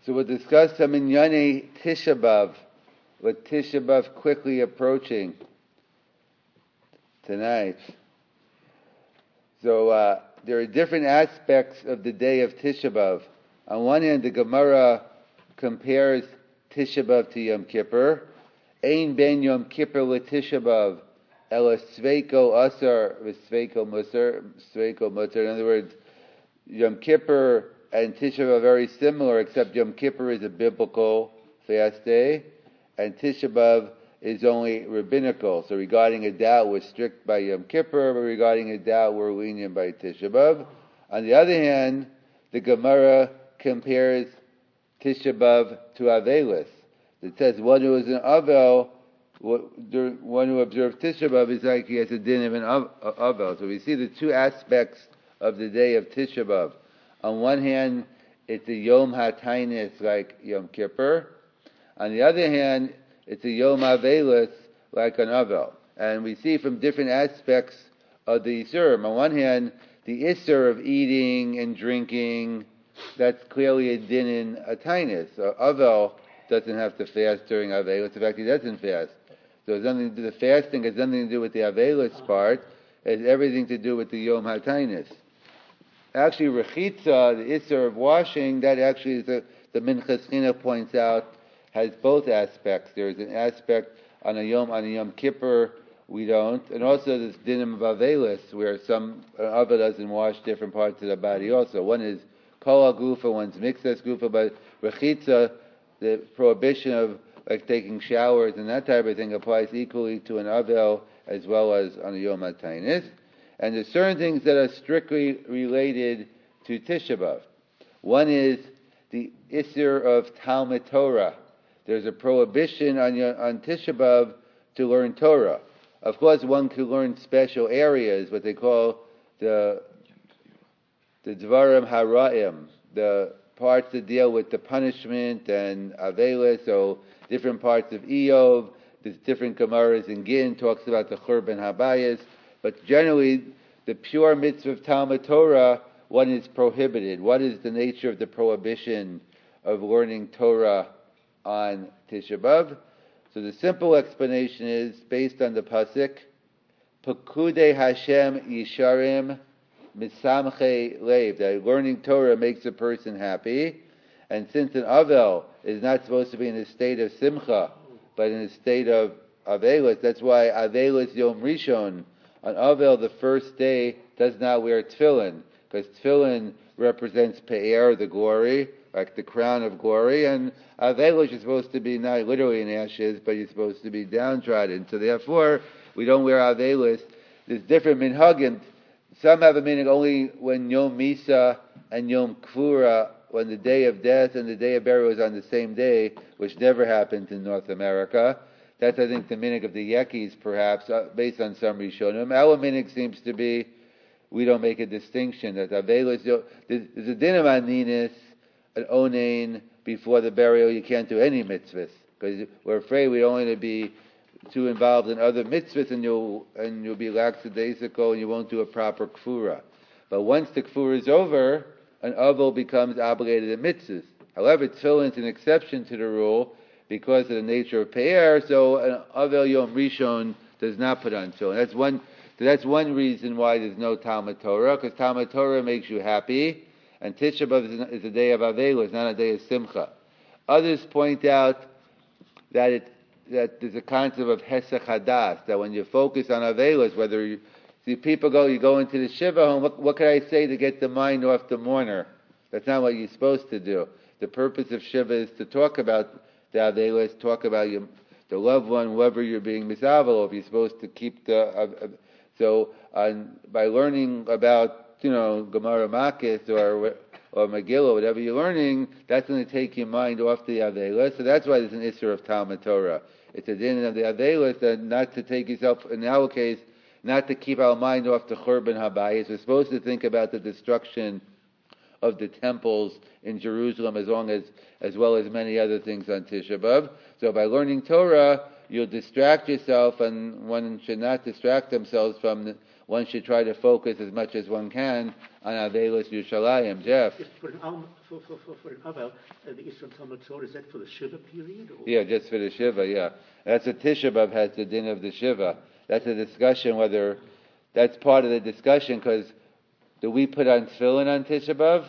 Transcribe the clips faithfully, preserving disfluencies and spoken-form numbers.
So we'll discuss some Minyane Tisha B'Av, with Tisha B'Av quickly approaching tonight. So uh, there are different aspects of the day of Tisha B'Av. On one hand, the Gemara compares Tisha B'Av to Yom Kippur. Ein ben Yom Kippur le Tisha B'Av, ela sveiko asar v'sveiko musar, sveiko mutar. In other words, Yom Kippur and Tisha B'Av are very similar, except Yom Kippur is a biblical fast day, and Tisha B'Av is only rabbinical. So regarding a doubt, we're strict by Yom Kippur, but regarding a doubt, we're lenient by Tisha B'Av. On the other hand, the Gemara compares Tisha B'Av to Avelis. It says one who is an Avel, one who observes Tisha B'Av is like he has a din of an Avel. So we see the two aspects of the day of Tisha B'Av. On one hand, it's a Yom HaTainis like Yom Kippur. On the other hand, it's a Yom Avelis like an Avel. And we see from different aspects of the Isurim. On one hand, the Isur of eating and drinking, that's clearly a din in a Tainis. So Avel doesn't have to fast during Avelis. In fact, he doesn't fast. So it's nothing to do, the fasting has nothing to do with the Avelis part. It has everything to do with the Yom HaTainis. Actually, Rechitza, the Isser of washing, that actually is a, the Minchas Chinuch points out, has both aspects. There's an aspect on a Yom, on a Yom Kippur, we don't. And also this dinim of Avelis, where some uh, Ava doesn't wash different parts of the body also. One is Kol HaGufa, one's Mixas Gufa, but Rechitza, the prohibition of like taking showers and that type of thing applies equally to an Avel as well as on a Yom HaTainis. And there's certain things that are strictly related to Tisha B'Av. One is the Isser of Talmud Torah. There's a prohibition on, on Tisha B'Av to learn Torah. Of course, one could learn special areas, what they call the the Dvarim Hara'im, the parts that deal with the punishment and Avelis, so different parts of Eov. There's different Gemaras in Gin, talks about the Churban Habayis. But generally, the pure mitzvah of Talmud Torah, one is prohibited. What is the nature of the prohibition of learning Torah on Tisha B'Av? So the simple explanation is based on the pasuk, Pekudei Hashem Yisharim Misamche Leiv, that learning Torah makes a person happy. And since an Avel is not supposed to be in a state of Simcha, but in a state of Avelis, that's why Avelis Yom Rishon, on Avel, the first day, does not wear tefillin, because tefillin represents Pe'er, the glory, like the crown of glory, and Avelis is supposed to be not literally in ashes, but you're supposed to be downtrodden. So therefore, we don't wear Avelis. There's different minhagim. Some have a meaning only when Yom Misa and Yom Kfura, when the day of death and the day of burial is on the same day, which never happens in North America. That's, I think, the minig of the Yekis, perhaps, uh, based on some Rishonim. Our minig seems to be, we don't make a distinction. That Avelis, there's a din of Aninis, an Onain, before the burial, you can't do any mitzvahs, because we're afraid we don't want to be too involved in other mitzvahs, and you'll, and you'll be lackadaisical, and you won't do a proper kfura. But once the kfura is over, an Avel becomes obligated in mitzvahs. However, tefillin is an exception to the rule, because of the nature of Pe'er, so an Avel Yom Rishon does not put on tefillin. That's one, so that's one reason why there's no Talmud Torah, because Talmud Torah makes you happy, and Tisha B'Av is a day of Avelis, it's not a day of Simcha. Others point out that it, that there's a concept of Hesach Hadas, that when you focus on Avelis, whether you see people go, you go into the Shiva home, what, what can I say to get the mind off the mourner? That's not what you're supposed to do. The purpose of Shiva is to talk about the Avelis, talk about your, the loved one, whoever you're being misavel, if you're supposed to keep the... Uh, uh, so um, by learning about, you know, Gemara Makis or or Megillah, whatever you're learning, that's going to take your mind off the Avelis. So that's why there's an Isser of Talmud Torah. It's a din of the Avelis, that not to take yourself, in our case, not to keep our mind off the Churban Habayis. We're supposed to think about the destruction of the temples in Jerusalem, as long as, as well as many other things on Tisha B'Av. So by learning Torah, you'll distract yourself, and one should not distract themselves from the, one should try to focus as much as one can on Avelis Yerushalayim. Jeff? Just for an Al, for, for, for, for an Avel, uh, the Isra Talmud Torah, is that for the Shiva period? Or? Yeah, just for the Shiva, yeah. That's what Tisha B'Av has, the din of the Shiva. That's a discussion whether, that's part of the discussion, because do we put on tefillin on Tisha B'Av?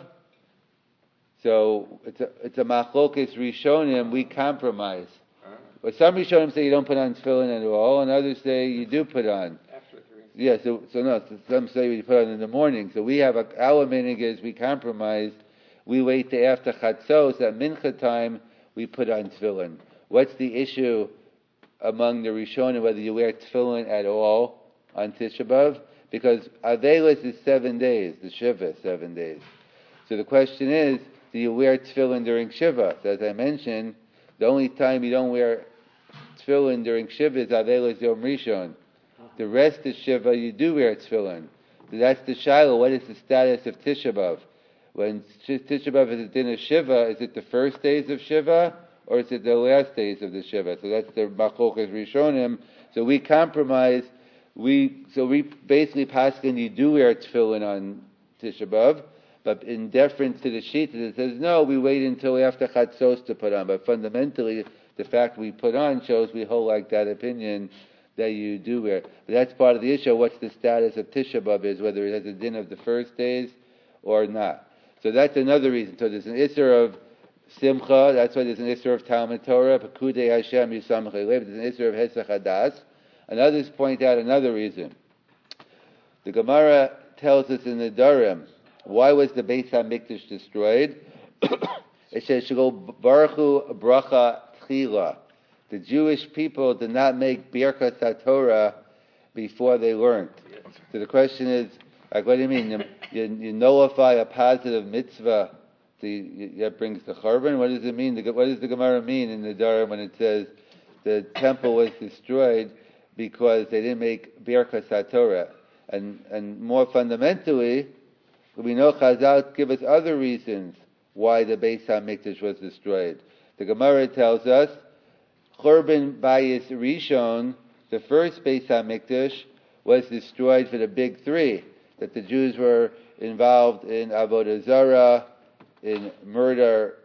So it's a, it's a machlokes rishonim, we compromise. But some rishonim say you don't put on tefillin at all, and others say you do put on. After three. Yeah, so so no, so some say you put on in the morning. So we have a, our minhag is we compromise. We wait till after chatzos at mincha time. We put on tefillin. What's the issue among the rishonim whether you wear tefillin at all on Tisha B'Av? Because Avelis is seven days, the Shiva is seven days. So the question is, do you wear tefillin during Shiva? So as I mentioned, the only time you don't wear tefillin during Shiva is Avelis Yom Rishon. The rest of Shiva, you do wear tefillin. So that's the Shiloh. What is the status of Tisha B'Av? When Tisha B'Av is a din of Shiva, is it the first days of Shiva, or is it the last days of the Shiva? So that's the Machlokas Rishonim. So we compromise. We so we basically paskin you do wear tefillin on Tisha B'Av, but in deference to the Shita, it says no, we wait until after Chatzos to put on. But fundamentally, the fact we put on shows we hold like that opinion that you do wear. But that's part of the issue. What's the status of Tisha B'Av is, whether it has a din of the first days or not. So that's another reason. So there's an Isser of Simcha. That's why there's an Isser of Talmud Torah. Pekudei Hashem Yisam Chaylev. There's an Isser of Hesach Hadas. And others point out another reason. The Gemara tells us in the Darim, why was the Beis HaMikdash destroyed? It says, Shelo Baruchu Bracha Tchila. The Jewish people did not make Birkas HaTorah before they learned. So the question is, like, what do you mean? You, you, you nullify a positive mitzvah the, that brings the Churban? What does it mean? What does the Gemara mean in the Darim when it says the temple was destroyed because they didn't make Birkas HaTorah? And and more fundamentally, we know Chazal give us other reasons why the Beis HaMikdash was destroyed. The Gemara tells us, Churban Bayis Rishon, the first Beis HaMikdash, was destroyed for the big three, that the Jews were involved in Avodah Zarah, in murder,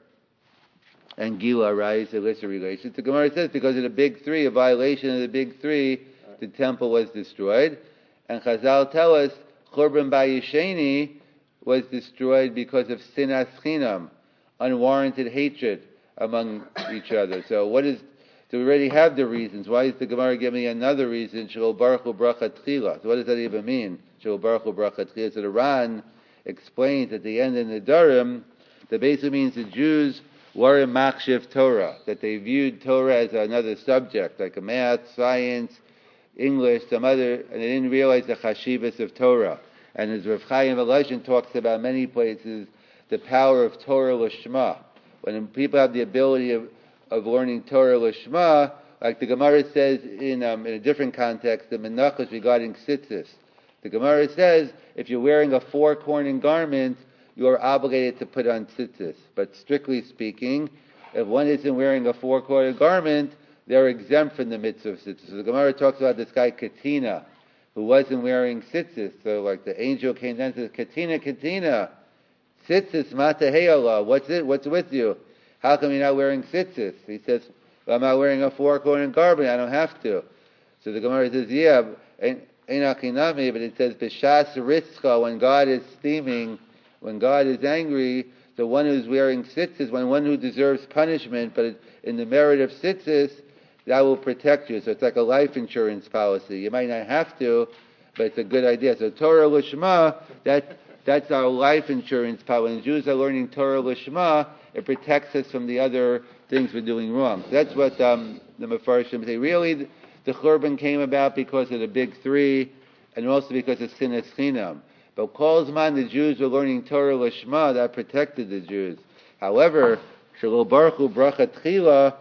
and Gila, right, illicit relations. The Gemara says because of the big three, a violation of the big three, the temple was destroyed. And Chazal tell us, Churban Bayisheni was destroyed because of sinas chinam, unwarranted hatred among each other. So what is, so we already have the reasons. Why is the Gemara giving me another reason? Shelo Baruchu Bracha Tchila. So what does that even mean? Shelo Baruchu Bracha Tchila. So the Ran explains at the end in the Darim that basically means the Jews were in Machshiv Torah, that they viewed Torah as another subject, like a math, science, English, some other, and they didn't realize the chashivas of Torah. And as Rav Chaim Volozhin talks about many places, the power of Torah Lishma. When people have the ability of, of learning Torah Lishma, like the Gemara says in um, in a different context, the Menachos regarding tzitzis. The Gemara says if you're wearing a four-cornered garment, you are obligated to put on tzitzis. But strictly speaking, if one isn't wearing a four-cornered garment, they're exempt from the mitzvah of tzitzis. So the Gemara talks about this guy Katina, who wasn't wearing tzitzis. So like the angel came down and says, Katina, Katina, tzitzis matahei Allah, what's it? What's with you? How come you're not wearing tzitzis? He says, well, I'm not wearing a four-cornered garment, I don't have to. So the Gemara says, yeah, Einachinami, but it says, B'shas ritzcha, when God is steaming, when God is angry, the one who's wearing tzitzis, when one who deserves punishment, but in the merit of tzitzis, that will protect you. So it's like a life insurance policy. You might not have to, but it's a good idea. So Torah Lishma, that, that's our life insurance policy. When Jews are learning Torah Lishma, it protects us from the other things we're doing wrong. So that's what um, the Mefarshim say. Really, the, the Churban came about because of the big three, and also because of sinas chinam. But Kol Zman, the Jews were learning Torah Lishma, that protected the Jews. However, Shelo Baruchu Bracha Tchila,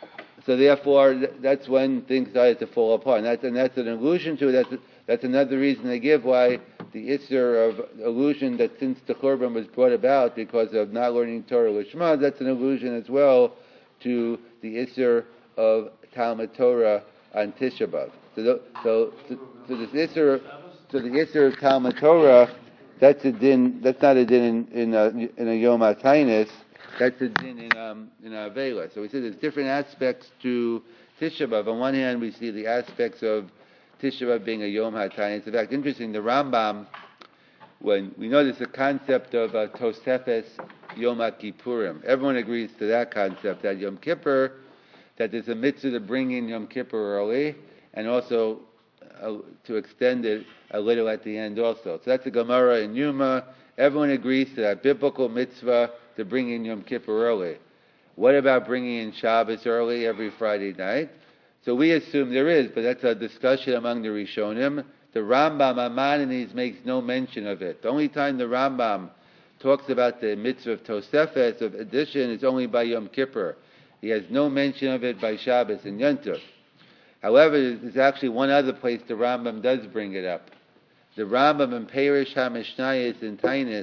so therefore, that's when things started to fall apart. And that's, and that's an allusion to it. That's, that's another reason they give why the Isser of allusion that since the Churban was brought about because of not learning Torah Lishma, that's an allusion as well to the Isser of Talmud Torah on Tisha B'Av. So, so, so, so this Isser... so the Isser of Talmud Torah, that's a din. That's not a din in in a, in a Yom HaTainis. That's a din in um in Avela. So we said there's different aspects to Tisha B'av. On one hand, we see the aspects of Tisha B'av being a Yom HaTainis. In fact, interesting, the Rambam, when we know there's a concept of uh, Tosefes Yom HaKippurim. Everyone agrees to that concept, that Yom Kippur, that there's a mitzvah to bring in Yom Kippur early, and also uh, to extend it a little at the end also. So that's a Gemara in Yuma. Everyone agrees to that biblical mitzvah to bring in Yom Kippur early. What about bringing in Shabbos early every Friday night? So we assume there is, but that's a discussion among the Rishonim. The Rambam, Maimonides, makes no mention of it. The only time the Rambam talks about the mitzvah of Tosefes, of addition, is only by Yom Kippur. He has no mention of it by Shabbos and Yom Tov. However, there's actually one other place the Rambam does bring it up. The Rambam in Perish HaMishnayos in Tainis,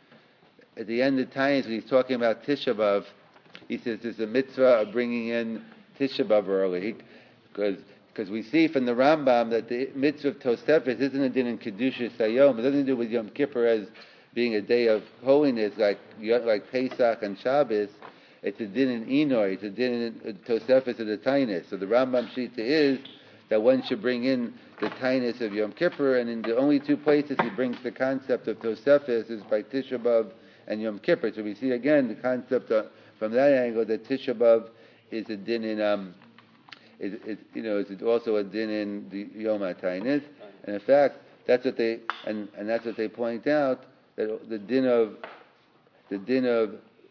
at the end of Tainis, when he's talking about Tisha B'av, he says there's a mitzvah of bringing in Tisha B'av early, because because we see from the Rambam that the mitzvah of Tosefes isn't a din in Kedushas Hayom. It doesn't do with Yom Kippur as being a day of holiness like like Pesach and Shabbos. It's a din in Inoy. It's a din in Tosefes of the Tainis. So the Rambam Shita is that one should bring in the Tainis of Yom Kippur, and in the only two places he brings the concept of Tosefes is by Tisha B'av and Yom Kippur. So we see again the concept of, from that angle, that Tisha B'av is a din in um, is, is you know is also a din in the Yom HaTainis, and in fact that's what they and, and that's what they point out, that the din of the din of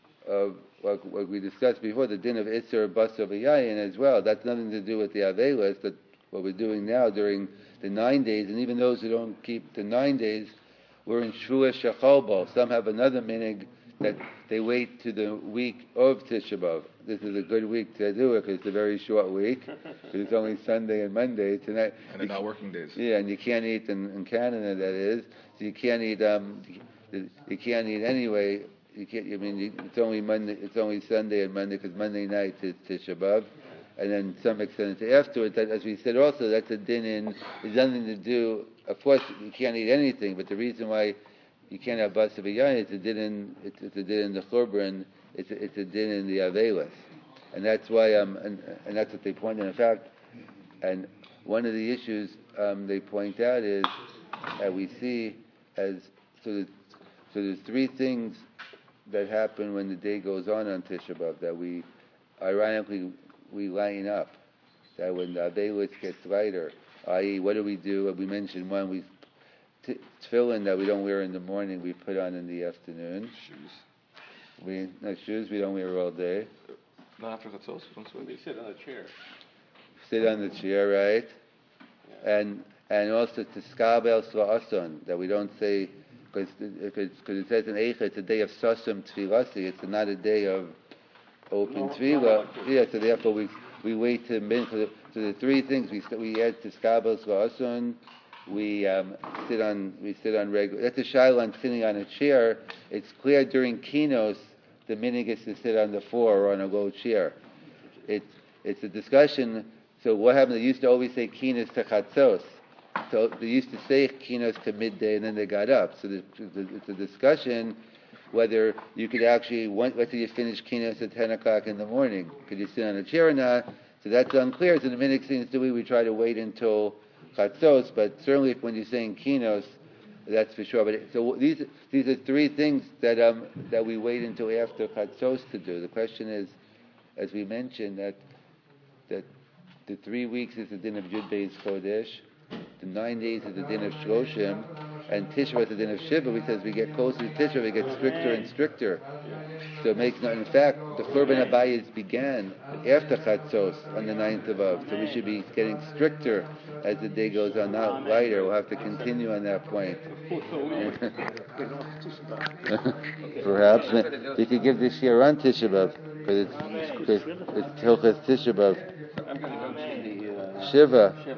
of what, what we discussed before, the din of Isser Basar V'Yayin as well. That's nothing to do with the Avelis, that what we're doing now during the nine days, and even those who don't keep the nine days, we're in Shvuah Shechal Bal. Some have another minig that they wait to the week of Tisha B'av. This is a good week to do it because it's a very short week. It's only Sunday and Monday tonight. And they're not working days. Yeah, and you can't eat in, in Canada, that is. So you can't eat. Um, you can't eat anyway. You can't. I mean, you, it's only Monday. It's only Sunday and Monday because Monday night is Tisha B'av, and then some extent afterwards. That, as we said, also that's a din in. It's nothing to do. Of course, you can't eat anything, but the reason why you can't have Basar V'Yayin, it's a din in. It's, it's a din in the Churban. It's a, it's a din in the Avelis, and that's why um and, and that's what they point out. In fact, and one of the issues um, they point out is that we see as so. That, so there's three things that happen when the day goes on on Tisha B'av that we, ironically, we line up. That when the Avelis gets lighter, that is, what do we do? We mentioned one, we t- tefillin that we don't wear in the morning, we put on in the afternoon. Shoes. We no shoes we don't wear all day. Not after chatzos, don't sweat. We sit on a chair. Sit on the chair, right? Yeah. And and also to skabel sla'ason, that we don't say. Because it says in Eicha, it's a day of sasam tefilasi. It's not a day of open no, tefillah. No, yeah, so therefore we we wait to min. So the three things we we add to skabel v'asun. We um, sit on we sit on regular. That's a shaila on sitting on a chair. It's clear during kinos the minig is to sit on the floor or on a low chair. It's it's a discussion. So what happened? They used to always say kinos to chatzos. So they used to say kinos to midday, and then they got up. So it's a discussion whether you could actually, let's say you finish kinos at ten o'clock in the morning, could you sit on a chair or not? So that's unclear. So the minhag seems to be we try to wait until chatzos, but certainly if when you're saying kinos, that's for sure. But so these these are three things that um that we wait until after chatzos to do. The question is, as we mentioned, that that the three weeks is the din of Yud Beis Chodesh. The nine days is the din of Shloshim, and Tishra is the din of Shiva. We says we get closer to Tishra, we get stricter and stricter. So it makes no. In fact, the Churban Abayis began after Chatzos on the ninth of Av. So we should be getting stricter as the day goes on, not lighter. We'll have to continue on that point. Perhaps we could give this year on Tisha B'av because it's it's Hilchas Tisha B'av. Shiva.